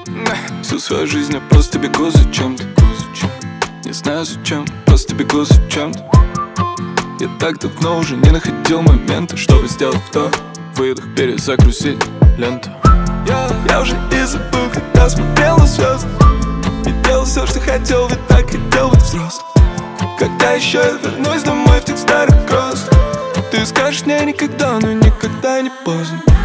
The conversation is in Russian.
Всю свою жизнь я просто бегу за чем-то. Не знаю зачем, просто бегу за чем-то. Я так давно уже не находил момента, чтобы сделать вдох, выдох, перезагрузить ленту. Я уже и забыл, когда смотрел на звезды, и делал все, что хотел, ведь так хотел быть взрослым. Когда еще я вернусь домой в тех старых гроз, ты скажешь мне никогда, но никогда не поздно.